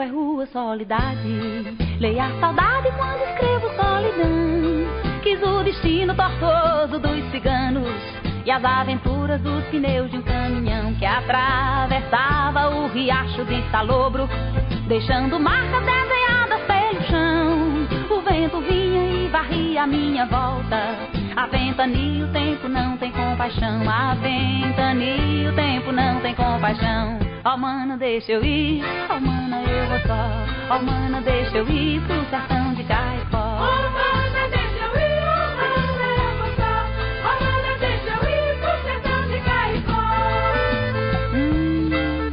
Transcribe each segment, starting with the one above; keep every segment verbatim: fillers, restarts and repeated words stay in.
é rua, solidade. Leia a saudade quando escrevo solidão. Quis o destino tortuoso dos ciganos e as aventuras dos pneus de um caminhão que atravessava o riacho de Salobro, deixando marcas desenhadas pelo chão. O vento vinha e varria a minha volta. A ventania, o tempo não tem compaixão. A ventania, o tempo não tem compaixão. Ó, mana, deixa eu ir, ó, mana, eu vou só. Ó, mana, deixa eu ir pro sertão de Caicó. Ó, mana, deixa eu ir, ó, mana, eu vou só. Ó, mana, deixa eu ir pro sertão de Caicó. Hum.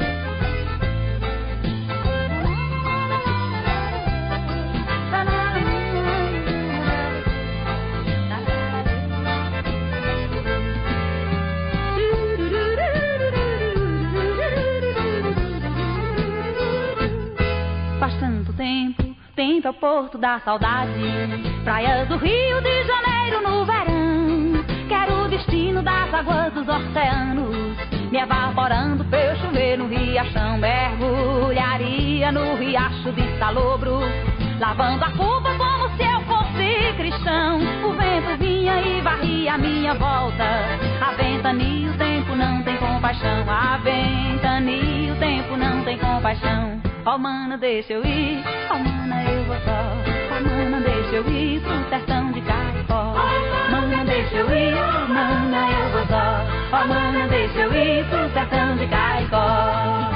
Faz tanto tempo, tempo é o porto da saudade. Praias do Rio de Janeiro no verão. Quero o destino das águas dos oceanos, me evaporando pra eu chover no riachão. Mergulharia no riacho de Salobro, lavando a culpa como se eu fosse cristão. O vento vinha e varria a minha volta. A ventania, o tempo não tem compaixão. A ventania, o tempo não tem compaixão. Ó, mana, deixa eu ir, ó, mana, eu vou só. Ó, mana, deixa eu ir pro sertão de Caicó. Mana, deixa eu ir, ó, mana, eu vou só. Ó, mana, deixa eu ir pro sertão de Caicó.